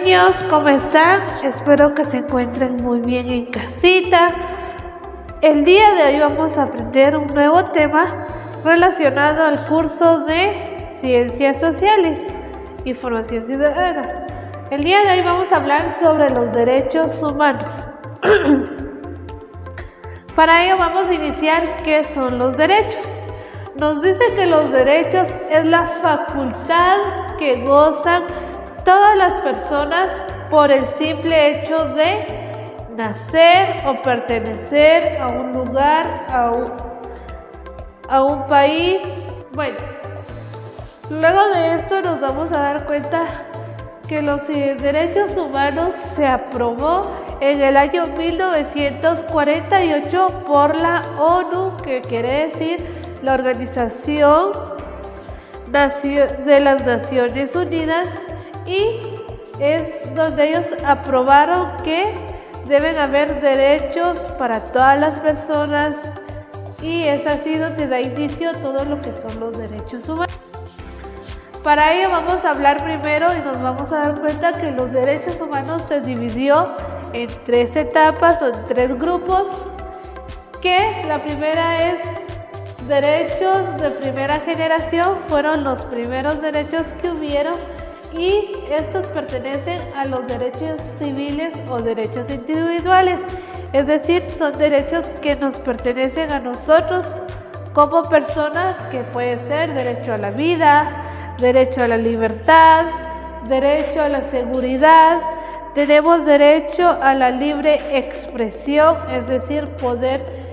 niños, ¿cómo están? Espero que se encuentren muy bien en casita. El día de hoy vamos a aprender un nuevo tema relacionado al curso de Ciencias Sociales y Formación Ciudadana. El día de hoy vamos a hablar sobre los derechos humanos. Para ello vamos a iniciar qué son los derechos. Nos dice que los derechos es la facultad que gozan todas las personas por el simple hecho de nacer o pertenecer a un lugar, a un país. Bueno, luego de esto nos vamos a dar cuenta que los derechos humanos se aprobó en el año 1948 por la ONU, que quiere decir la Organización de las Naciones Unidas, y es donde ellos aprobaron que deben haber derechos para todas las personas, y es así donde da inicio a todo lo que son los derechos humanos. Para ello vamos a hablar primero y nos vamos a dar cuenta que los derechos humanos se dividió en tres etapas o en tres grupos, que la primera es derechos de primera generación, fueron los primeros derechos que hubieron, y estos pertenecen a los derechos civiles o derechos individuales, es decir, son derechos que nos pertenecen a nosotros como personas, que puede ser derecho a la vida, derecho a la libertad, derecho a la seguridad. Tenemos derecho a la libre expresión, es decir, poder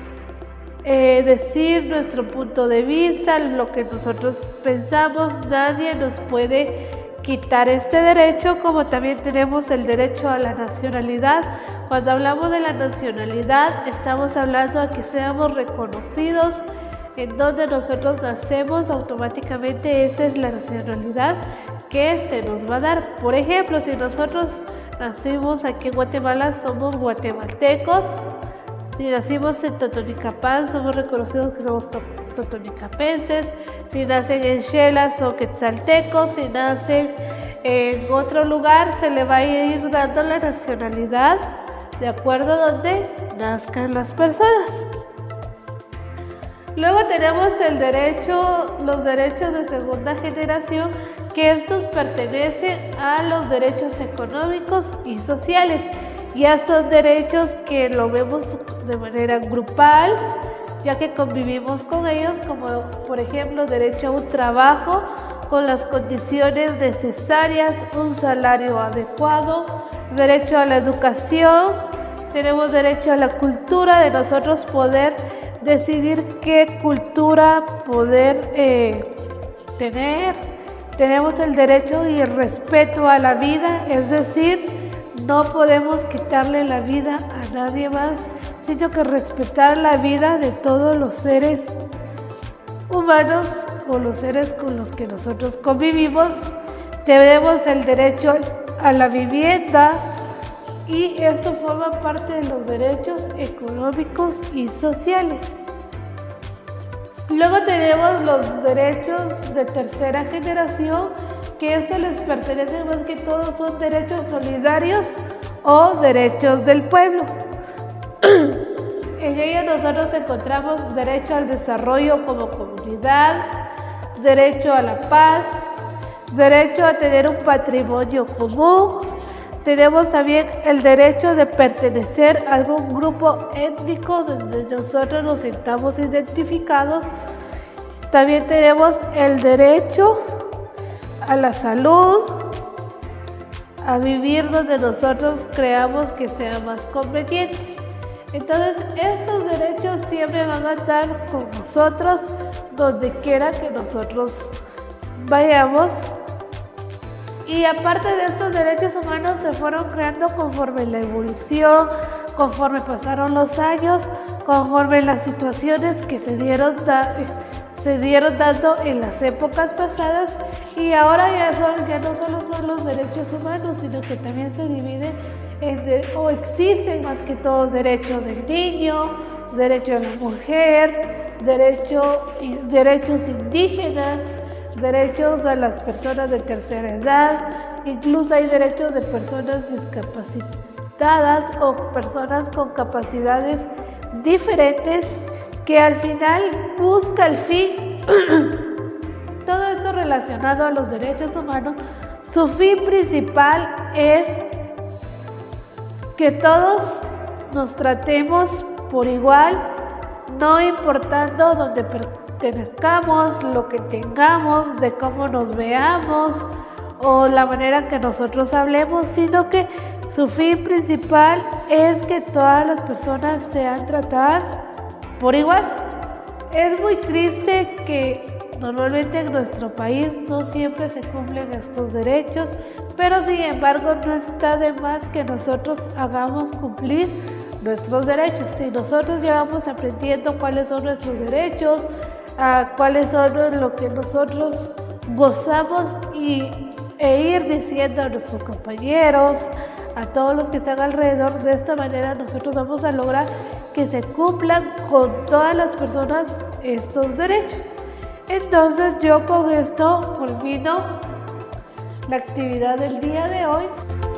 decir nuestro punto de vista, lo que nosotros pensamos. Nadie nos puede quitar este derecho, como también tenemos el derecho a la nacionalidad. Cuando hablamos de la nacionalidad, estamos hablando de que seamos reconocidos en donde nosotros nacemos, automáticamente esa es la nacionalidad que se nos va a dar. Por ejemplo, si nosotros nacimos aquí en Guatemala, somos guatemaltecos. Si nacimos en Totonicapán, somos reconocidos que somos totonicapenses. Si nacen en Xela, son quetzaltecos. Si nacen en otro lugar, se le va a ir dando la nacionalidad de acuerdo a donde nazcan las personas. Luego tenemos los derechos de segunda generación, que estos pertenecen a los derechos económicos y sociales. Ya son derechos que lo vemos de manera grupal, ya que convivimos con ellos, como por ejemplo derecho a un trabajo con las condiciones necesarias, un salario adecuado, derecho a la educación, tenemos derecho a la cultura, de nosotros poder decidir qué cultura poder tener. Tenemos el derecho y el respeto a la vida, es decir, no podemos quitarle la vida a nadie más, sino que respetar la vida de todos los seres humanos o los seres con los que nosotros convivimos. Tenemos el derecho a la vivienda, y esto forma parte de los derechos económicos y sociales. Luego tenemos los derechos de tercera generación, que esto les pertenece más que todo, son derechos solidarios o derechos del pueblo. En ellos nosotros encontramos derecho al desarrollo como comunidad, derecho a la paz, derecho a tener un patrimonio común. Tenemos también el derecho de pertenecer a algún grupo étnico donde nosotros nos sintamos identificados. También tenemos el derecho a la salud, a vivir donde nosotros creamos que sea más conveniente. Entonces, estos derechos siempre van a estar con nosotros donde quiera que nosotros vayamos. Y aparte de estos derechos humanos, se fueron creando conforme la evolución, conforme pasaron los años, conforme las situaciones que se dieron dando en las épocas pasadas, y ahora ya no solo son los derechos humanos, sino que también se dividen o existen más que todo derechos del niño, derecho de la mujer, derechos indígenas, derechos a las personas de tercera edad, incluso hay derechos de personas discapacitadas o personas con capacidades diferentes que al final busca el fin. Todo esto relacionado a los derechos humanos, su fin principal es que todos nos tratemos por igual, no importando dónde pertenezcamos, lo que tengamos, de cómo nos veamos o la manera que nosotros hablemos, sino que su fin principal es que todas las personas sean tratadas por igual. Es muy triste que normalmente en nuestro país no siempre se cumplen estos derechos, pero sin embargo no está de más que nosotros hagamos cumplir nuestros derechos. Si nosotros ya vamos aprendiendo cuáles son nuestros derechos, cuáles son lo que nosotros gozamos e ir diciendo a nuestros compañeros, a todos los que están alrededor, de esta manera nosotros vamos a lograr que se cumplan con todas las personas estos derechos. Entonces yo con esto culmino la actividad del día de hoy.